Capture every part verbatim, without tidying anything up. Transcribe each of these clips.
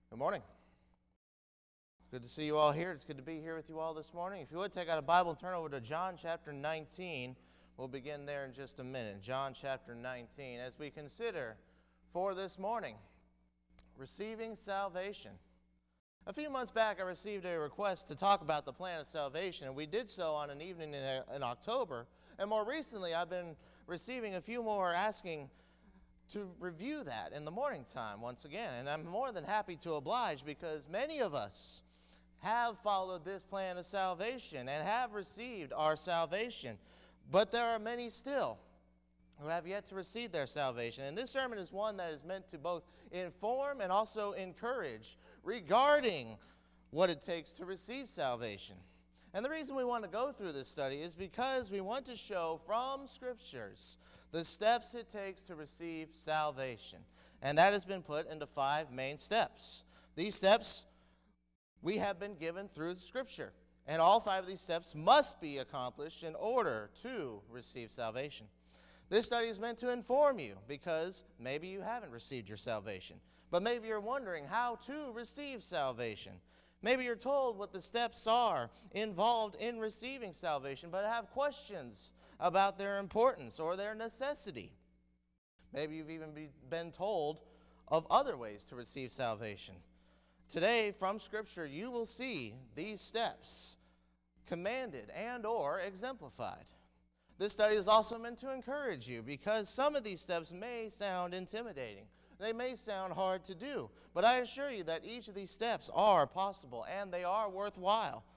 Good morning. Good to see you all here. It's good to be here with you all this morning. If you would, take out a Bible and turn over to John chapter nineteen. We'll begin there in just a minute. John chapter nineteen, as we consider for this morning, receiving salvation. A few months back, I received a request to talk about the plan of salvation, and we did so on an evening in, in October. And more recently, I've been receiving a few more asking to review that in the morning time once again. And I'm more than happy to oblige, because many of us have followed this plan of salvation and have received our salvation. But there are many still who have yet to receive their salvation. And this sermon is one that is meant to both inform and also encourage regarding what it takes to receive salvation. And the reason we want to go through this study is because we want to show from Scriptures the steps it takes to receive salvation. And that has been put into five main steps. These steps we have been given through Scripture. And all five of these steps must be accomplished in order to receive salvation. This study is meant to inform you, because maybe you haven't received your salvation. But maybe you're wondering how to receive salvation. Maybe you're told what the steps are involved in receiving salvation, but have questions about their importance or their necessity. Maybe you've even be, been told of other ways to receive salvation. Today, from Scripture, you will see these steps commanded and or exemplified. This study is also meant to encourage you, because some of these steps may sound intimidating. They may sound hard to do, but I assure you that each of these steps are possible and they are worthwhile.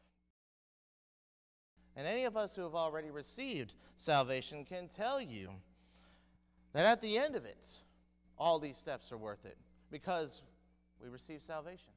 And any of us who have already received salvation can tell you that at the end of it, all these steps are worth it, because we receive salvation.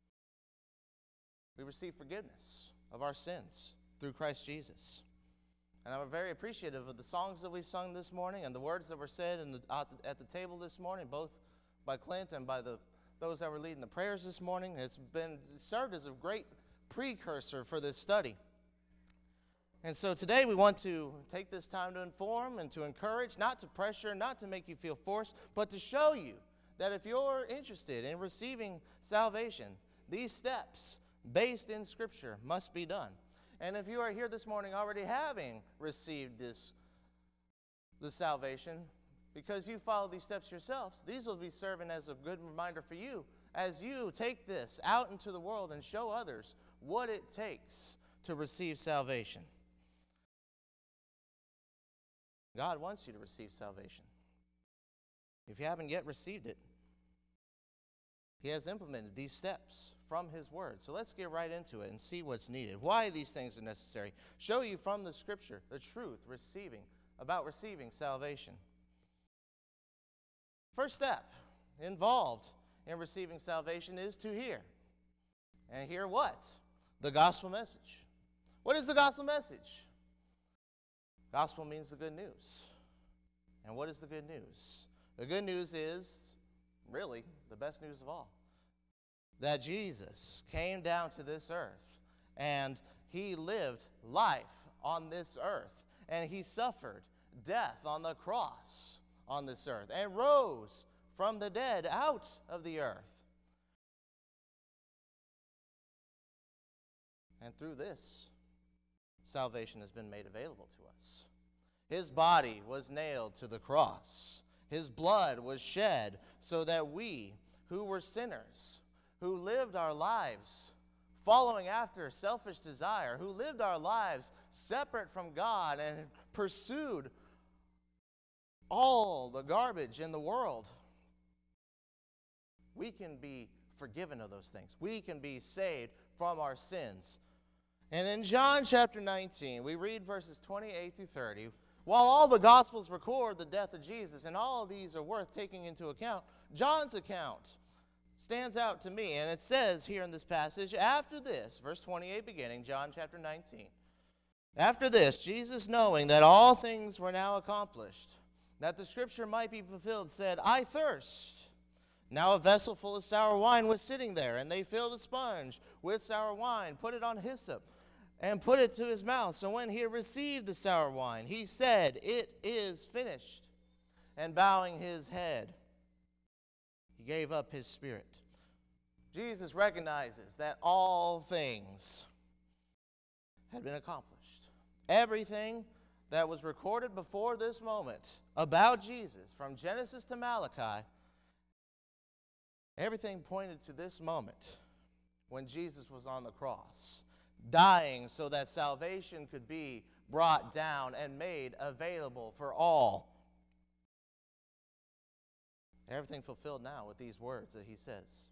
We receive forgiveness of our sins through Christ Jesus. And I'm very appreciative of the songs that we've sung this morning and the words that were said in the, at the table this morning, both by Clint and by the those that were leading the prayers this morning. It's been it served as a great precursor for this study. And so today we want to take this time to inform and to encourage, not to pressure, not to make you feel forced, but to show you that if you're interested in receiving salvation, these steps based in Scripture must be done. And if you are here this morning already having received this, the salvation, because you followed these steps yourselves, these will be serving as a good reminder for you as you take this out into the world and show others what it takes to receive salvation. God wants you to receive salvation. If you haven't yet received it, He has implemented these steps from His Word. So let's get right into it and see what's needed, why these things are necessary. Show you from the Scripture the truth receiving about receiving salvation. First step involved in receiving salvation is to hear. And hear what? The gospel message. What is the gospel message? Gospel means the good news. And what is the good news? The good news is, really, the best news of all. That Jesus came down to this earth, and He lived life on this earth, and He suffered death on the cross on this earth, and rose from the dead out of the earth. And through this, salvation has been made available to us. His body was nailed to the cross. His blood was shed so that we, who were sinners, who lived our lives following after selfish desire, who lived our lives separate from God and pursued all the garbage in the world, we can be forgiven of those things. We can be saved from our sins. And in John chapter nineteen, we read verses twenty-eight through thirty. While all the Gospels record the death of Jesus, and all of these are worth taking into account, John's account stands out to me. And it says here in this passage, after this, verse twenty-eight beginning, John chapter nineteen, after this, Jesus, knowing that all things were now accomplished, that the Scripture might be fulfilled, said, I thirst. Now a vessel full of sour wine was sitting there, and they filled a sponge with sour wine, put it on hyssop, and put it to his mouth. So when he had received the sour wine, he said, it is finished. And bowing his head, he gave up his spirit. Jesus recognizes that all things had been accomplished. Everything that was recorded before this moment about Jesus, from Genesis to Malachi, everything pointed to this moment when Jesus was on the cross, dying so that salvation could be brought down and made available for all. Everything fulfilled now with these words that he says,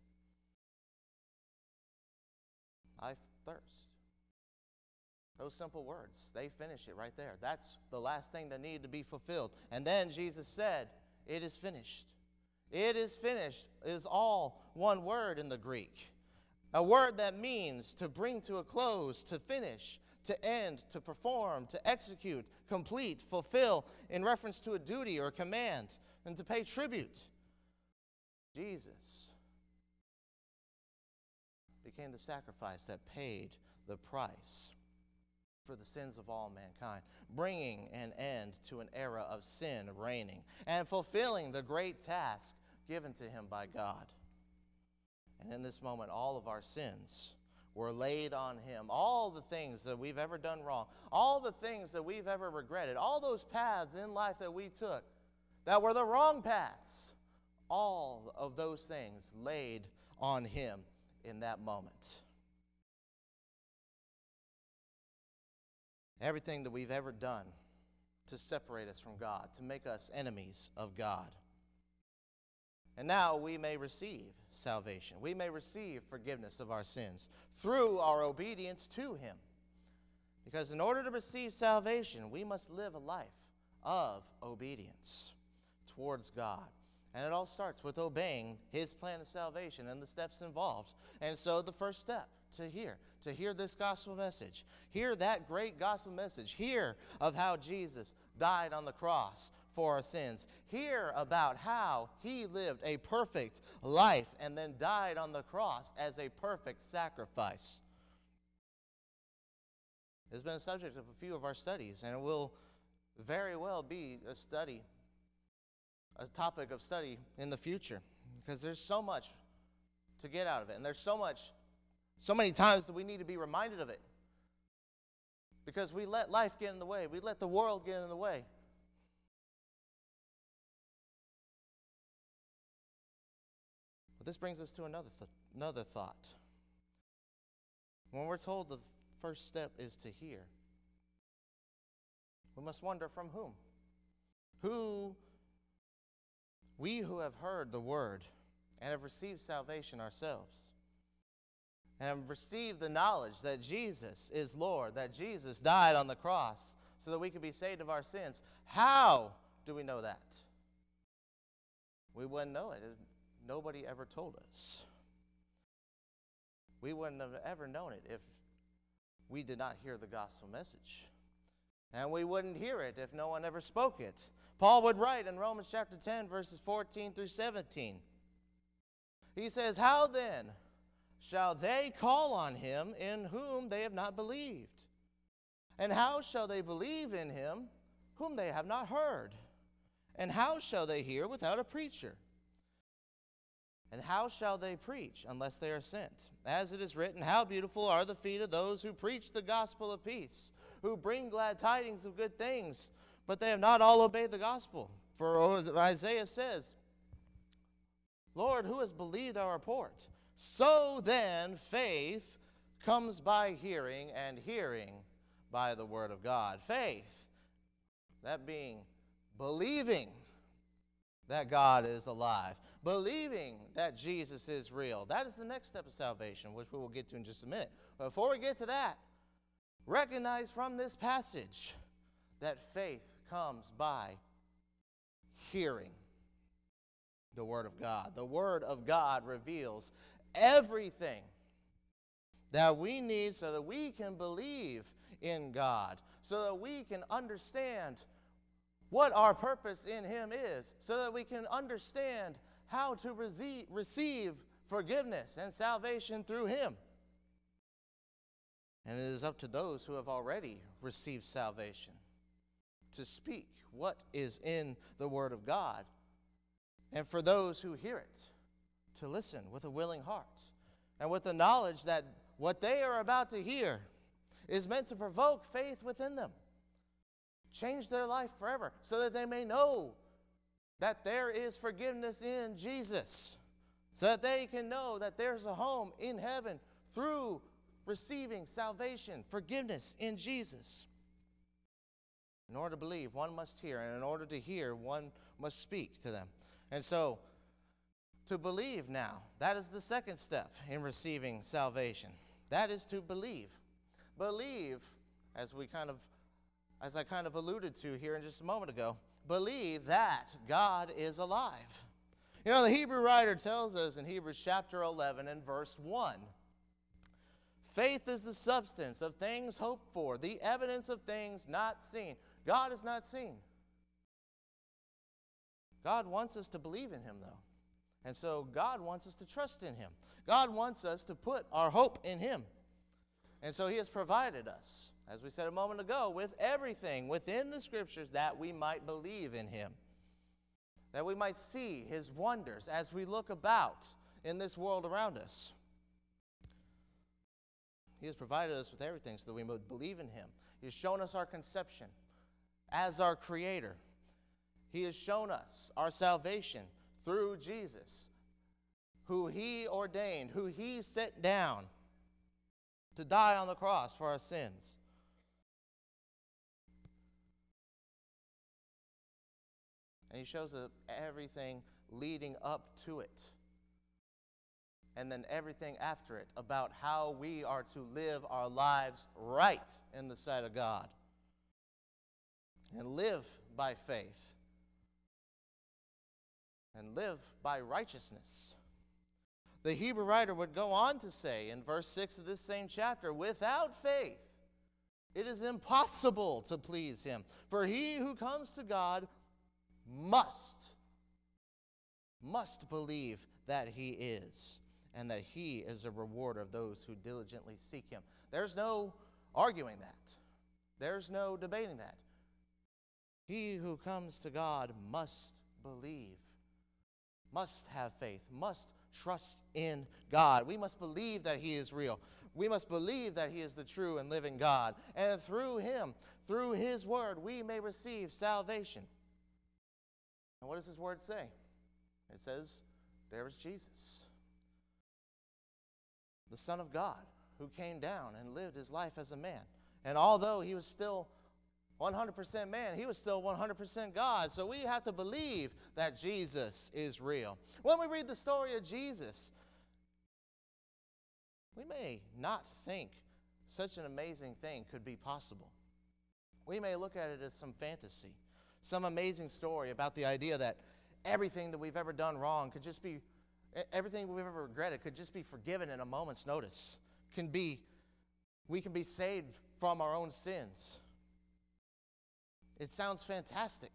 I thirst. Those simple words, they finish it right there. That's the last thing that needed to be fulfilled. And then Jesus said, it is finished. It is finished is all one word in the Greek. A word that means to bring to a close, to finish, to end, to perform, to execute, complete, fulfill, in reference to a duty or a command, and to pay tribute. Jesus became the sacrifice that paid the price for the sins of all mankind, bringing an end to an era of sin reigning, and fulfilling the great task given to him by God. And in this moment, all of our sins were laid on him. All the things that we've ever done wrong, all the things that we've ever regretted, all those paths in life that we took that were the wrong paths, all of those things laid on him in that moment. Everything that we've ever done to separate us from God, to make us enemies of God. And now we may receive salvation. We may receive forgiveness of our sins through our obedience to him. Because in order to receive salvation, we must live a life of obedience towards God. And it all starts with obeying his plan of salvation and the steps involved. And so the first step, to hear, to hear this gospel message, hear that great gospel message, hear of how Jesus died on the cross for our sins, hear about how he lived a perfect life and then died on the cross as a perfect sacrifice. It's been a subject of a few of our studies, and it will very well be a study, a topic of study in the future, because there's so much to get out of it, and there's so much, so many times that we need to be reminded of it, because we let life get in the way, we let the world get in the way. But this brings us to another th- another thought. When we're told the first step is to hear, we must wonder from whom? Who, we who have heard the word and have received salvation ourselves, and have received the knowledge that Jesus is Lord, that Jesus died on the cross so that we could be saved of our sins, how do we know that? We wouldn't know it. Nobody ever told us. We wouldn't have ever known it if we did not hear the gospel message. And we wouldn't hear it if no one ever spoke it. Paul would write in Romans chapter ten, verses fourteen through seventeen. He says, how then shall they call on him in whom they have not believed? And how shall they believe in him whom they have not heard? And how shall they hear without a preacher? And how shall they preach unless they are sent? As it is written, how beautiful are the feet of those who preach the gospel of peace, who bring glad tidings of good things, but they have not all obeyed the gospel. For Isaiah says, Lord, who has believed our report? So then faith comes by hearing, and hearing by the word of God. Faith, that being believing that God is alive, believing that Jesus is real. That is the next step of salvation, which we will get to in just a minute. But before we get to that, recognize from this passage that faith comes by hearing the Word of God. The Word of God reveals everything that we need so that we can believe in God, so that we can understand what our purpose in him is, so that we can understand how to receive, receive forgiveness and salvation through him. And it is up to those who have already received salvation to speak what is in the Word of God, and for those who hear it to listen with a willing heart and with the knowledge that what they are about to hear is meant to provoke faith within them, change their life forever, so that they may know that there is forgiveness in Jesus, so that they can know that there's a home in heaven through receiving salvation, forgiveness in Jesus. In order to believe, one must hear, and in order to hear, one must speak to them. And so, to believe now, that is the second step in receiving salvation. That is to believe. Believe, as we kind of, as I kind of alluded to here in just a moment ago, believe that God is alive. You know, the Hebrew writer tells us in Hebrews chapter eleven and verse one, faith is the substance of things hoped for, the evidence of things not seen. God is not seen. God wants us to believe in him, though. And so God wants us to trust in him. God wants us to put our hope in him. And so he has provided us, as we said a moment ago, with everything within the Scriptures that we might believe in him, that we might see his wonders as we look about in this world around us. He has provided us with everything so that we would believe in him. He has shown us our conception as our Creator. He has shown us our salvation through Jesus, who he ordained, who he set down to die on the cross for our sins. And he shows us everything leading up to it, and then everything after it about how we are to live our lives right in the sight of God and live by faith and live by righteousness. The Hebrew writer would go on to say in verse six of this same chapter, without faith, it is impossible to please him. For he who comes to God must, must believe that he is, and that he is a rewarder of those who diligently seek him. There's no arguing that. There's no debating that. He who comes to God must believe, must have faith, must trust in God. We must believe that he is real. We must believe that he is the true and living God. And through him, through his word, we may receive salvation. And what does his word say? It says, there is Jesus, the Son of God, who came down and lived his life as a man. And although he was still one hundred percent man, he was still one hundred percent God. So we have to believe that Jesus is real. When we read the story of Jesus, we may not think such an amazing thing could be possible. We may look at it as some fantasy, some amazing story about the idea that everything that we've ever done wrong could just be, everything we've ever regretted could just be forgiven in a moment's notice. Can be, we can be saved from our own sins. It sounds fantastic.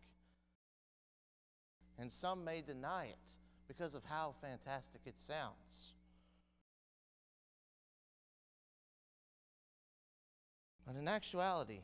And some may deny it because of how fantastic it sounds. But in actuality,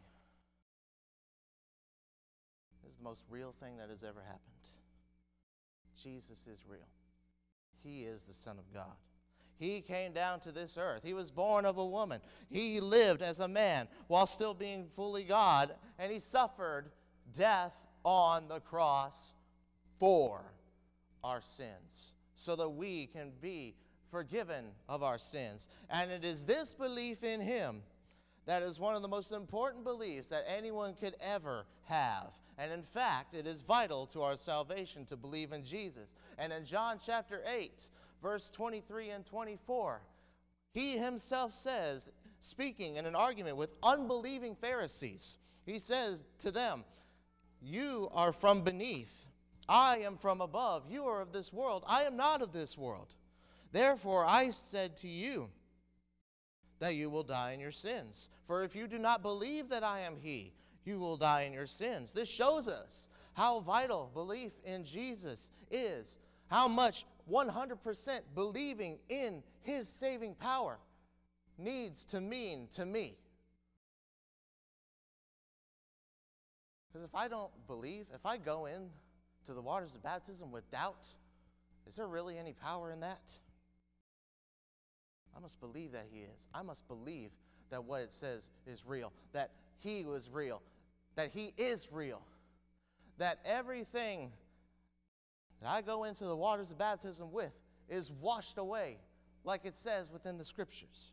this is the most real thing that has ever happened. Jesus is real. He is the Son of God. He came down to this earth. He was born of a woman. He lived as a man while still being fully God, and he suffered death on the cross for our sins, so that we can be forgiven of our sins. And it is this belief in him that is one of the most important beliefs that anyone could ever have. And in fact, it is vital to our salvation to believe in Jesus. And in John chapter eight, verse twenty-three and twenty-four, he himself says, speaking in an argument with unbelieving Pharisees, he says to them, you are from beneath, I am from above. You are of this world, I am not of this world. Therefore I said to you that you will die in your sins. For if you do not believe that I am he, you will die in your sins. This shows us how vital belief in Jesus is, how much one hundred percent believing in his saving power needs to mean to me. Because if I don't believe, if I go in to the waters of baptism with doubt, is there really any power in that? I'm must believe that he is. I must believe that what it says is real, that he was real, that he is real, that everything that I go into the waters of baptism with is washed away, like it says within the Scriptures.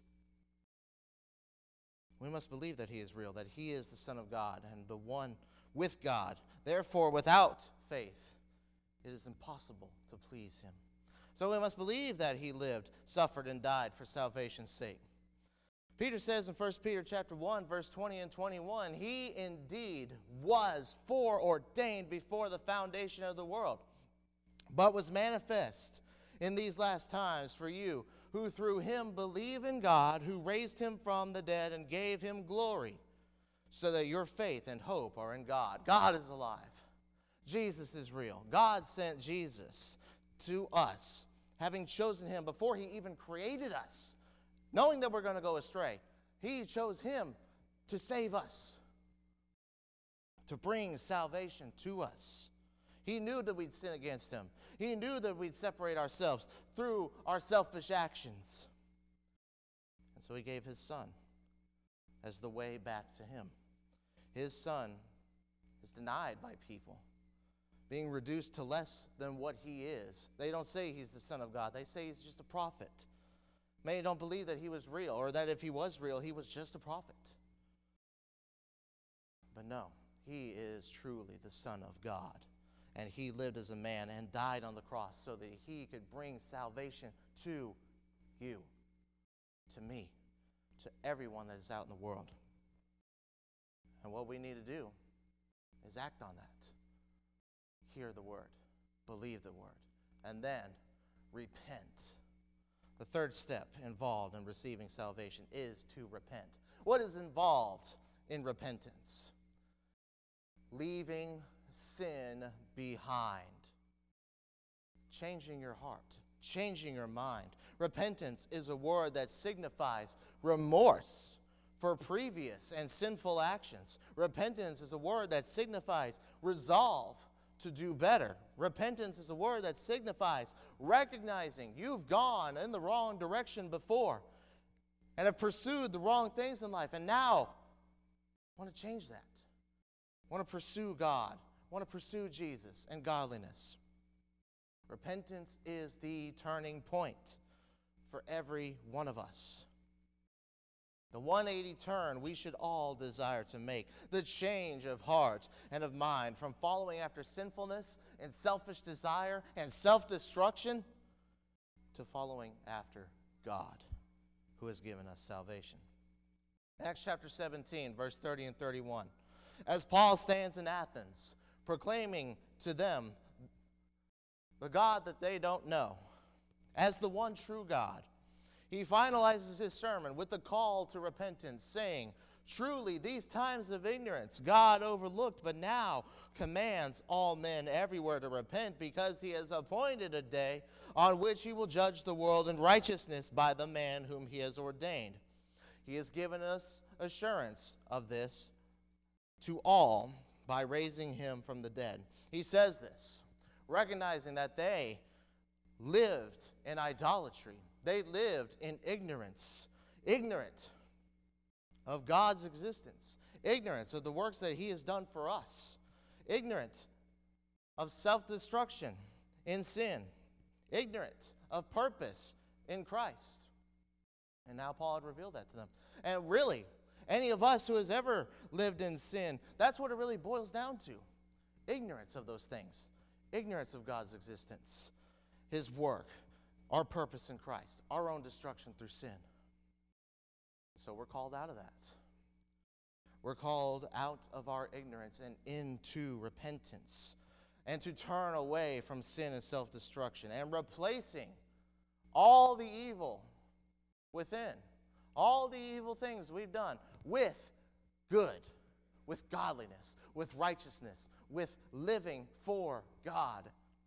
We must believe that he is real, that he is the Son of God and the one with God. Therefore, without faith, it is impossible to please him. So we must believe that he lived, suffered, and died for salvation's sake. Peter says in First Peter chapter one, verse twenty and twenty-one, he indeed was foreordained before the foundation of the world, but was manifest in these last times for you, who through him believe in God, who raised him from the dead and gave him glory, so that your faith and hope are in God. God is alive. Jesus is real. God sent Jesus to us, having chosen him before he even created us, knowing that we're going to go astray. He chose him to save us, to bring salvation to us. He knew that we'd sin against him. He knew that we'd separate ourselves through our selfish actions. And so he gave his Son as the way back to him. His Son is denied by people, being reduced to less than what he is. They don't say he's the Son of God. They say he's just a prophet. Many don't believe that he was real, or that if he was real, he was just a prophet. But no, he is truly the Son of God. And he lived as a man and died on the cross so that he could bring salvation to you, to me, to everyone that is out in the world. And what we need to do is act on that. Hear the word, believe the word, and then repent. The third step involved in receiving salvation is to repent. What is involved in repentance? Leaving sin behind. Changing your heart, changing your mind. Repentance is a word that signifies remorse for previous and sinful actions. Repentance is a word that signifies resolve to do better. Repentance is a word that signifies recognizing you've gone in the wrong direction before and have pursued the wrong things in life, and now want to change that. Want to pursue God. Want to pursue Jesus and godliness. Repentance is the turning point for every one of us. The one eighty turn we should all desire to make. The change of heart and of mind from following after sinfulness and selfish desire and self-destruction to following after God, who has given us salvation. Acts chapter seventeen, verse thirty and thirty-one. As Paul stands in Athens, proclaiming to them the God that they don't know as the one true God, he finalizes his sermon with the call to repentance, saying, truly, these times of ignorance God overlooked, but now commands all men everywhere to repent, because he has appointed a day on which he will judge the world in righteousness by the man whom he has ordained. He has given us assurance of this to all by raising him from the dead. He says this, recognizing that they lived in idolatry. They lived in ignorance, ignorant of God's existence, ignorance of the works that he has done for us, ignorant of self-destruction in sin, ignorant of purpose in Christ. And now Paul had revealed that to them. And really, any of us who has ever lived in sin, that's what it really boils down to. Ignorance of those things. Ignorance of God's existence, his work, our purpose in Christ, our own destruction through sin. So we're called out of that. We're called out of our ignorance and into repentance, and to turn away from sin and self-destruction, and replacing all the evil within, all the evil things we've done with good, with godliness, with righteousness, with living for God.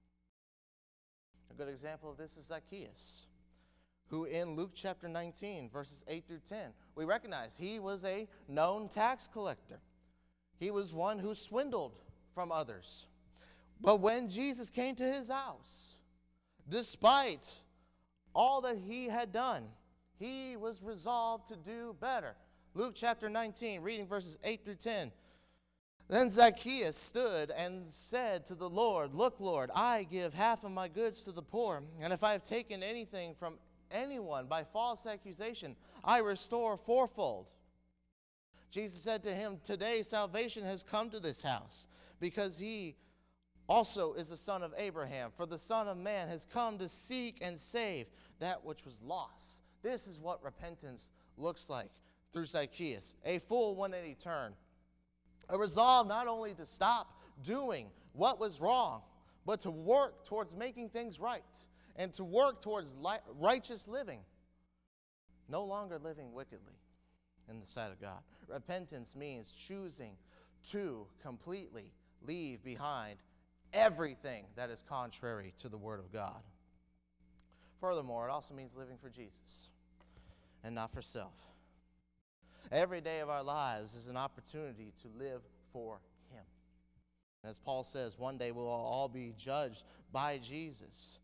A good example of this is Zacchaeus, who in Luke chapter nineteen, verses eight through ten, we recognize he was a known tax collector. He was one who swindled from others. But when Jesus came to his house, despite all that he had done, He was resolved to do better. Luke chapter nineteen, reading verses eight through ten. Then Zacchaeus stood and said to the Lord, "Look, Lord, I give half of my goods to the poor, and if I have taken anything from anyone by false accusation, I restore fourfold." Jesus said to him, "Today salvation has come to this house, because he also is the son of Abraham. For the Son of Man has come to seek and save that which was lost." This is what repentance looks like through Zacchaeus. A full one eighty turn. A resolve not only to stop doing what was wrong, but to work towards making things right and to work towards li- righteous living. No longer living wickedly in the sight of God. Repentance means choosing to completely leave behind everything that is contrary to the Word of God. Furthermore, it also means living for Jesus and not for self. Every day of our lives is an opportunity to live for Him. As Paul says, one day we'll all be judged by Jesus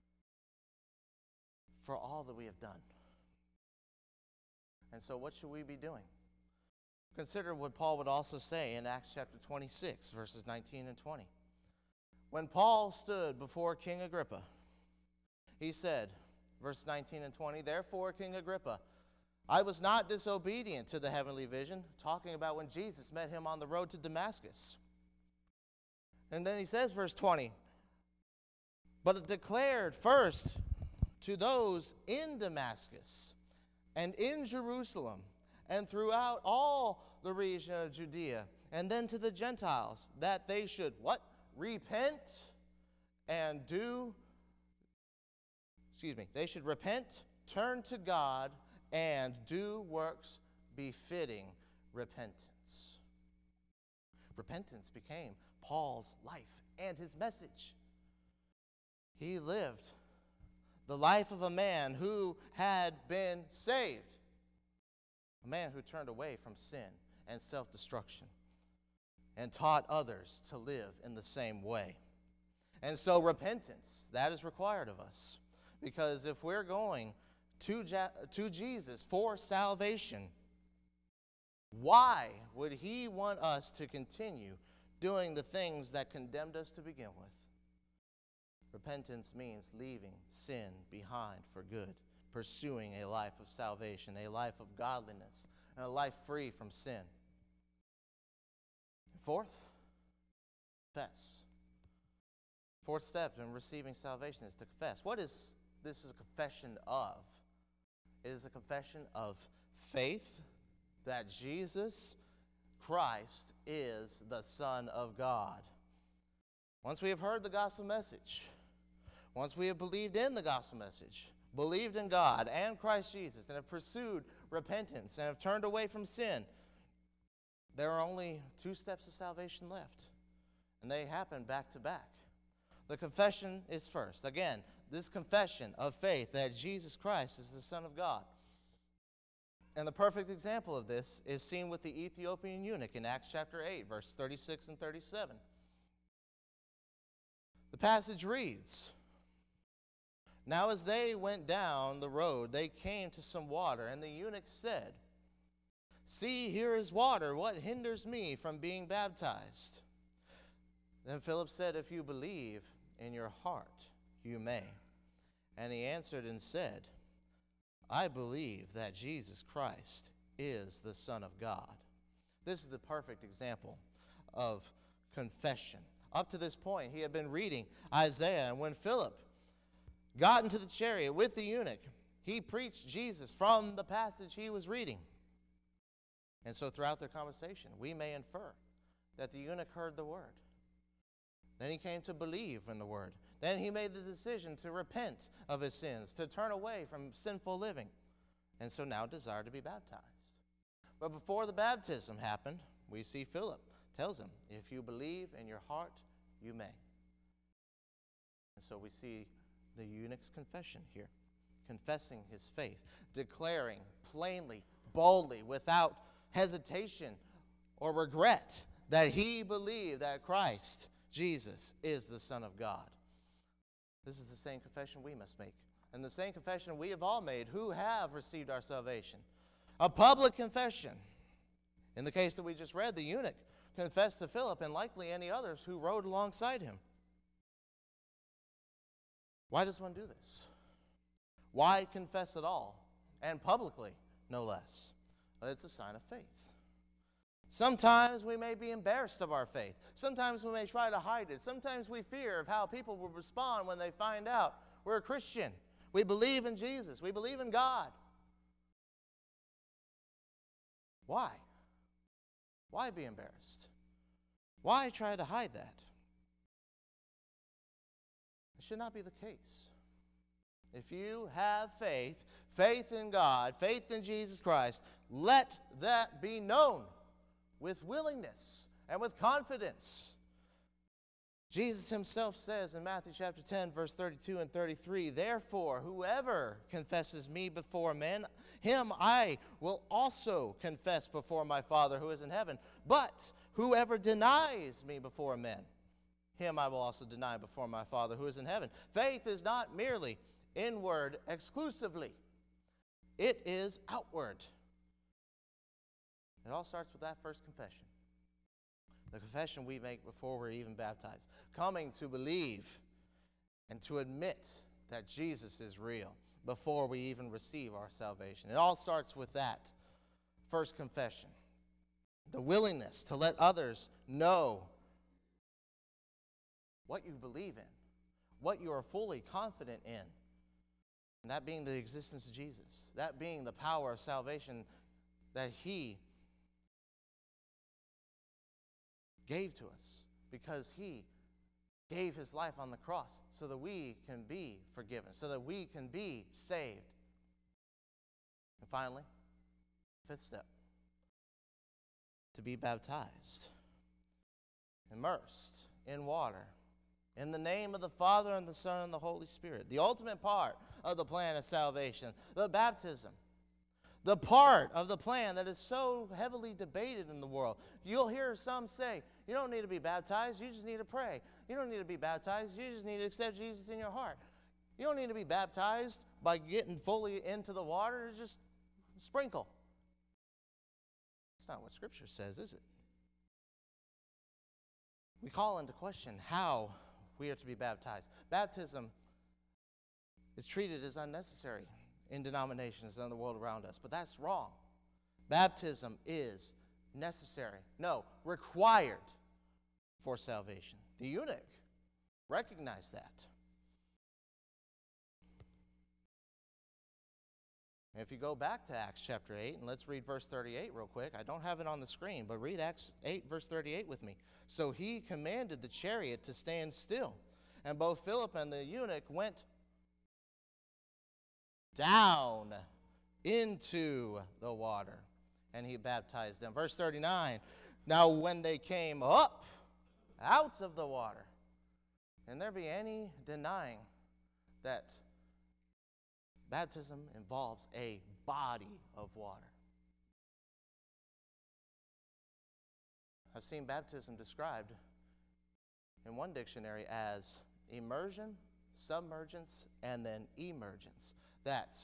for all that we have done. And so what should we be doing? Consider what Paul would also say in Acts chapter twenty-six, verses nineteen and twenty. When Paul stood before King Agrippa, he said, verses nineteen and twenty, "Therefore, King Agrippa, I was not disobedient to the heavenly vision," talking about when Jesus met him on the road to Damascus. And then he says, verse twenty, "But it declared first to those in Damascus and in Jerusalem and throughout all the region of Judea, and then to the Gentiles, that they should," what? Repent and do, excuse me, they should repent, turn to God, and do works befitting repentance. Repentance became Paul's life and his message. He lived the life of a man who had been saved, a man who turned away from sin and self-destruction and taught others to live in the same way. And so repentance, that is required of us. Because if we're going to, to Jesus for salvation, why would He want us to continue doing the things that condemned us to begin with? Repentance means leaving sin behind for good, pursuing a life of salvation, a life of godliness, and a life free from sin. Fourth, confess. Fourth step in receiving salvation is to confess. What is this? Is a confession of? It is a confession of faith that Jesus Christ is the Son of God. Once we have heard the gospel message, once we have believed in the gospel message, believed in God and Christ Jesus, and have pursued repentance and have turned away from sin, there are only two steps of salvation left, and they happen back to back. The confession is first. Again, this confession of faith that Jesus Christ is the Son of God. And the perfect example of this is seen with the Ethiopian eunuch in Acts chapter eight, verse thirty-six and thirty-seven. The passage reads, "Now as they went down the road, they came to some water, and the eunuch said, 'See, here is water. What hinders me from being baptized?' Then Philip said, 'If you believe in your heart, you may.' And he answered and said, 'I believe that Jesus Christ is the Son of God.'" This is the perfect example of confession. Up to this point, he had been reading Isaiah, and when Philip got into the chariot with the eunuch, he preached Jesus from the passage he was reading. And so throughout their conversation, we may infer that the eunuch heard the word. Then he came to believe in the word. Then he made the decision to repent of his sins, to turn away from sinful living, and so now desired to be baptized. But before the baptism happened, we see Philip tells him, "If you believe in your heart, you may." And so we see the eunuch's confession here, confessing his faith, declaring plainly, boldly, without hesitation or regret, that he believed that Christ, Jesus, is the Son of God. This is the same confession we must make and the same confession we have all made who have received our salvation. A public confession. In the case that we just read, the eunuch confessed to Philip and likely any others who rode alongside him. Why does one do this? Why confess at all, and publicly, no less? Well, it's a sign of faith. Sometimes we may be embarrassed of our faith. Sometimes we may try to hide it. Sometimes we fear of how people will respond when they find out we're a Christian. We believe in Jesus. We believe in God. Why? Why be embarrassed? Why try to hide that? It should not be the case. If you have faith, faith in God, faith in Jesus Christ, let that be known with willingness and with confidence. Jesus himself says in Matthew chapter ten, verse thirty-two and thirty-three, "Therefore, whoever confesses me before men, him I will also confess before my Father who is in heaven. But whoever denies me before men, him I will also deny before my Father who is in heaven." Faith is not merely inward exclusively. It is outward. It all starts with that first confession. The confession we make before we're even baptized. Coming to believe and to admit that Jesus is real before we even receive our salvation. It all starts with that first confession. The willingness to let others know what you believe in, what you are fully confident in. And that being the existence of Jesus. That being the power of salvation that he gave to us because he gave his life on the cross so that we can be forgiven, so that we can be saved. And finally, fifth step, to be baptized, immersed in water, in the name of the Father and the Son and the Holy Spirit. The ultimate part of the plan of salvation, the baptism. The part of the plan that is so heavily debated in the world. You'll hear some say, you don't need to be baptized, you just need to pray. You don't need to be baptized, you just need to accept Jesus in your heart. You don't need to be baptized by getting fully into the water, just sprinkle. That's not what Scripture says, is it? We call into question how we are to be baptized. Baptism is treated as unnecessary in denominations and the world around us, but that's wrong. Baptism is necessary, no, required for salvation. The eunuch recognized that. And if you go back to Acts chapter eight, and let's read verse thirty-eight real quick. I don't have it on the screen, but read Acts eight, verse thirty-eight with me. "So he commanded the chariot to stand still, and both Philip and the eunuch went down into the water, and he baptized them." Verse thirty-nine, "Now when they came up out of the water," can there be any denying that baptism involves a body of water? I've seen baptism described in one dictionary as immersion, submergence, and then emergence. That's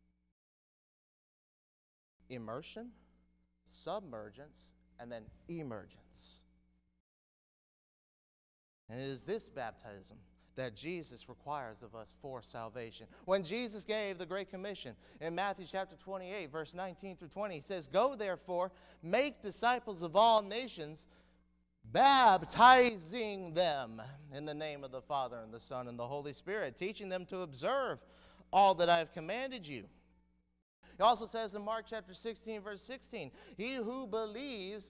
immersion, submergence, and then emergence. And it is this baptism that Jesus requires of us for salvation. When Jesus gave the Great Commission in Matthew chapter twenty-eight, verse nineteen through twenty, he says, "Go therefore, make disciples of all nations, baptizing them in the name of the Father and the Son and the Holy Spirit, teaching them to observe all that I have commanded you." He also says in Mark chapter sixteen, verse sixteen, "He who believes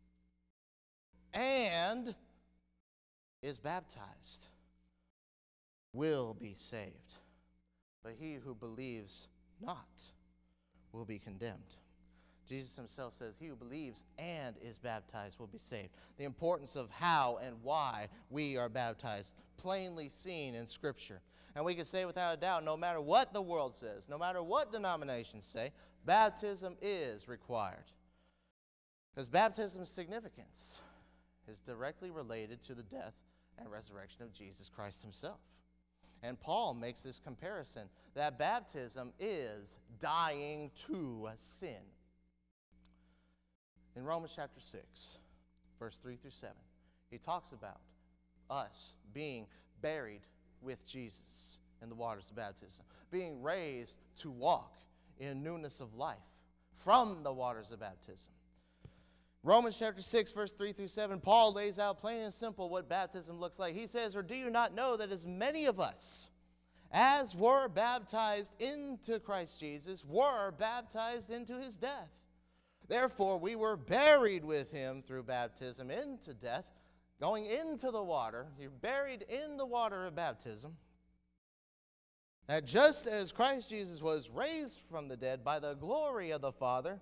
and is baptized will be saved, but he who believes not will be condemned." Jesus himself says, "He who believes and is baptized will be saved." The importance of how and why we are baptized, plainly seen in Scripture. And we can say without a doubt, no matter what the world says, no matter what denominations say, baptism is required. Because baptism's significance is directly related to the death and resurrection of Jesus Christ himself. And Paul makes this comparison that baptism is dying to sin. In Romans chapter six, verse three through seven, he talks about us being buried with Jesus in the waters of baptism, being raised to walk in newness of life from the waters of baptism. Romans chapter six, verse three through seven, Paul lays out plain and simple what baptism looks like. He says, "Or do you not know that as many of us as were baptized into Christ Jesus were baptized into his death? Therefore we were buried with him through baptism into death," going into the water. You're buried in the water of baptism. "That just as Christ Jesus was raised from the dead by the glory of the Father,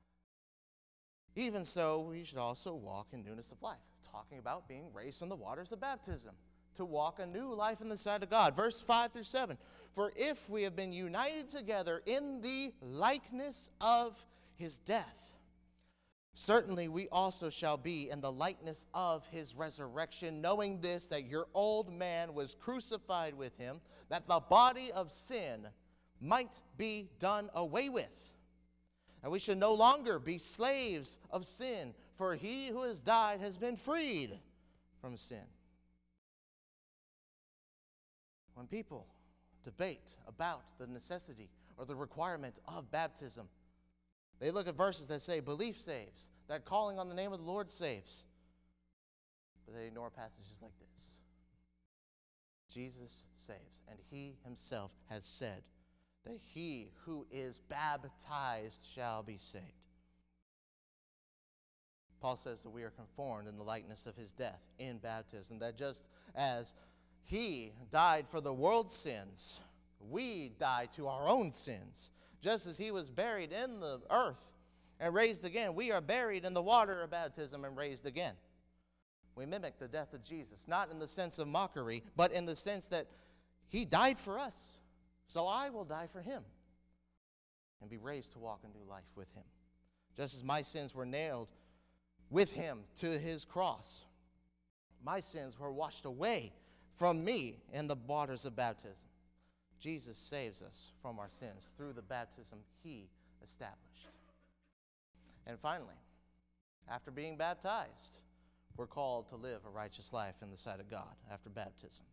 even so we should also walk in newness of life." Talking about being raised from the waters of baptism, to walk a new life in the sight of God. Verse five through seven, "For if we have been united together in the likeness of his death, certainly we also shall be in the likeness of his resurrection, knowing this, that your old man was crucified with him, that the body of sin might be done away with, and we should no longer be slaves of sin, for he who has died has been freed from sin." When people debate about the necessity or the requirement of baptism, they look at verses that say belief saves, that calling on the name of the Lord saves. But they ignore passages like this. Jesus saves, and he himself has said that he who is baptized shall be saved. Paul says that we are conformed in the likeness of his death in baptism, that just as he died for the world's sins, we die to our own sins. Just as he was buried in the earth and raised again, we are buried in the water of baptism and raised again. We mimic the death of Jesus, not in the sense of mockery, but in the sense that he died for us, so I will die for him and be raised to walk a new life with him. Just as my sins were nailed with him to his cross, my sins were washed away from me in the waters of baptism. Jesus saves us from our sins through the baptism he established. And finally, after being baptized, we're called to live a righteous life in the sight of God after baptism.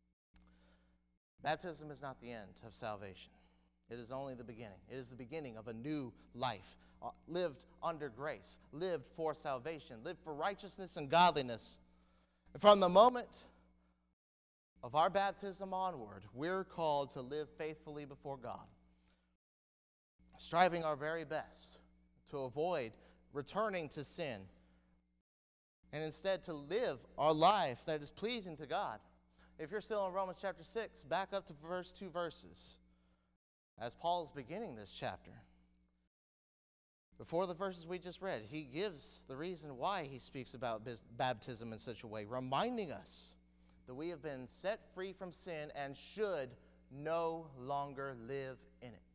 Baptism is not the end of salvation. It is only the beginning. It is the beginning of a new life, uh, lived under grace, lived for salvation, lived for righteousness and godliness. And from the moment of our baptism onward, we're called to live faithfully before God, striving our very best to avoid returning to sin, and instead to live our life that is pleasing to God. If you're still in Romans chapter six, back up to verse two verses. As Paul is beginning this chapter, before the verses we just read, he gives the reason why he speaks about baptism in such a way, reminding us that we have been set free from sin and should no longer live in it.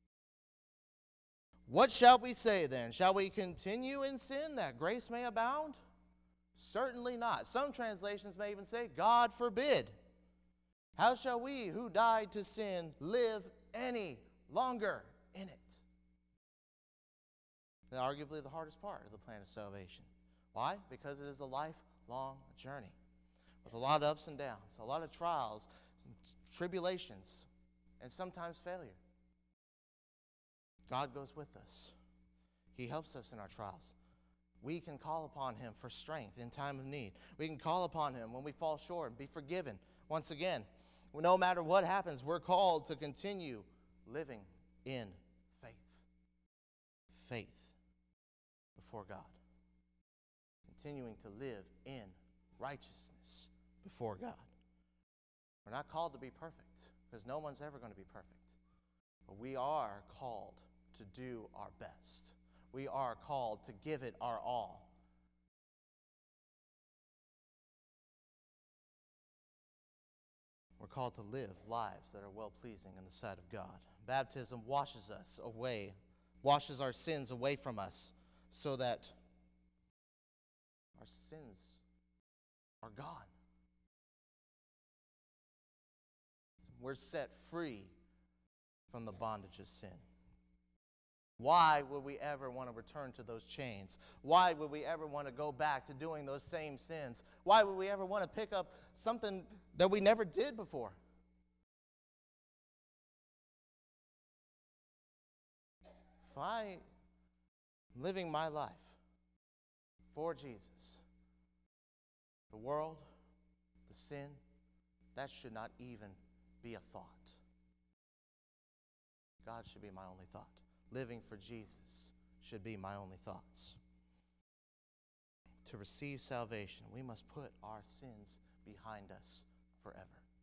What shall we say then? Shall we continue in sin that grace may abound? Certainly not. Some translations may even say, God forbid. How shall we who died to sin live any longer in it? And arguably the hardest part of the plan of salvation. Why? Because it is a lifelong journey with a lot of ups and downs, a lot of trials, tribulations, and sometimes failure. God goes with us. He helps us in our trials. We can call upon him for strength in time of need. We can call upon him when we fall short and be forgiven. Once again, no matter what happens, we're called to continue living in faith. Faith before God. Continuing to live in righteousness before God. We're not called to be perfect, because no one's ever going to be perfect. But we are called to do our best. We are called to give it our all. We're called to live lives that are well-pleasing in the sight of God. Baptism washes us away, washes our sins away from us, so that our sins are gone. we're set free from the bondage of sin. Why would we ever want to return to those chains? Why would we ever want to go back to doing those same sins? Why would we ever want to pick up something that we never did before? If I am living my life for Jesus, the world, the sin, that should not even be a thought. God should be my only thought. Living for Jesus should be my only thoughts. To receive salvation, we must put our sins behind us forever.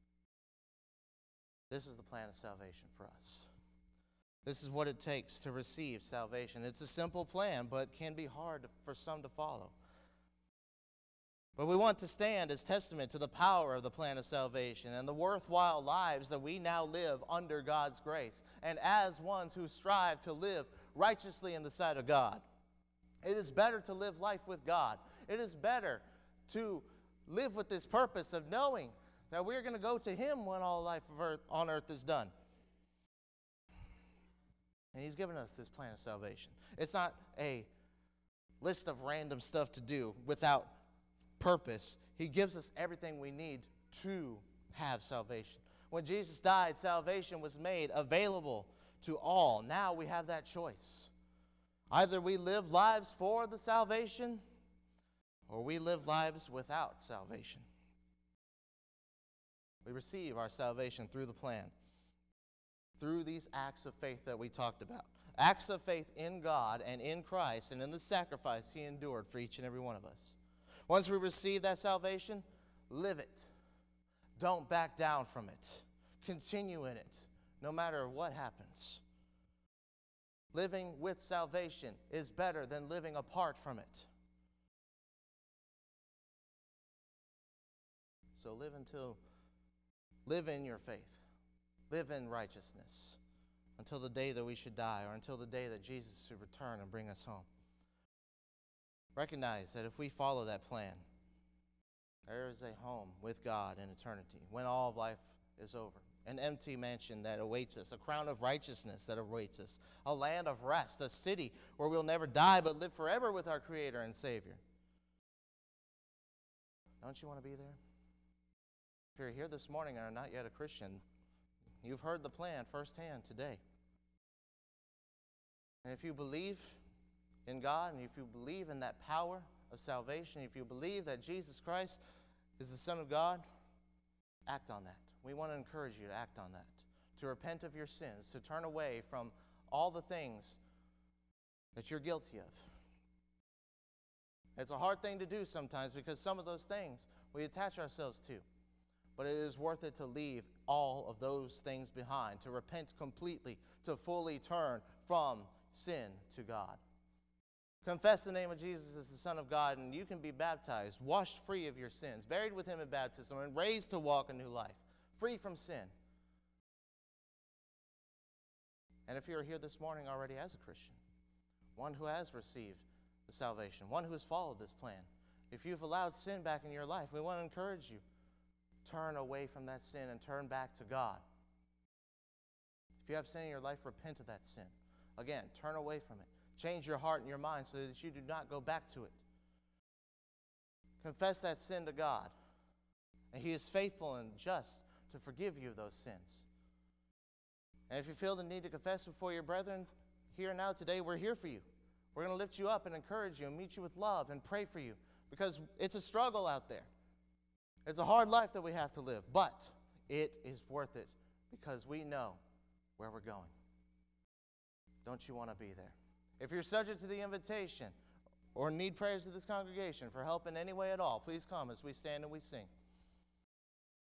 This is the plan of salvation for us. This is what it takes to receive salvation. It's a simple plan, but can be hard for some to follow. But we want to stand as testament to the power of the plan of salvation and the worthwhile lives that we now live under God's grace and as ones who strive to live righteously in the sight of God. It is better to live life with God. It is better to live with this purpose of knowing that we're going to go to Him when all life of earth, on earth is done. And He's given us this plan of salvation. It's not a list of random stuff to do without purpose. He gives us everything we need to have salvation. When Jesus died, salvation was made available to all. Now we have that choice. Either we live lives for the salvation, or we live lives without salvation. We receive our salvation through the plan, through these acts of faith that we talked about. Acts of faith in God and in Christ and in the sacrifice He endured for each and every one of us. Once we receive that salvation, live it. Don't back down from it. Continue in it, no matter what happens. Living with salvation is better than living apart from it. So live until, live in your faith. Live in righteousness until the day that we should die or until the day that Jesus should return and bring us home. Recognize that if we follow that plan, there is a home with God in eternity when all of life is over. An empty mansion that awaits us, a crown of righteousness that awaits us, a land of rest, a city where we'll never die but live forever with our Creator and Savior. Don't you want to be there? If you're here this morning and are not yet a Christian, you've heard the plan firsthand today. And if you believe in God, and if you believe in that power of salvation, if you believe that Jesus Christ is the Son of God, act on that. We want to encourage you to act on that, to repent of your sins, to turn away from all the things that you're guilty of. It's a hard thing to do sometimes because some of those things we attach ourselves to. But it is worth it to leave all of those things behind, to repent completely, to fully turn from sin to God. Confess the name of Jesus as the Son of God, and you can be baptized, washed free of your sins, buried with Him in baptism, and raised to walk a new life, free from sin. And if you're here this morning already as a Christian, one who has received the salvation, one who has followed this plan, if you've allowed sin back in your life, we want to encourage you. Turn away from that sin and turn back to God. If you have sin in your life, repent of that sin. Again, turn away from it. Change your heart and your mind so that you do not go back to it. Confess that sin to God. And He is faithful and just to forgive you of those sins. And if you feel the need to confess before your brethren, here and now today, we're here for you. We're going to lift you up and encourage you and meet you with love and pray for you because it's a struggle out there. It's a hard life that we have to live, but it is worth it because we know where we're going. Don't you want to be there? If you're subject to the invitation or need prayers of this congregation for help in any way at all, please come as we stand and we sing.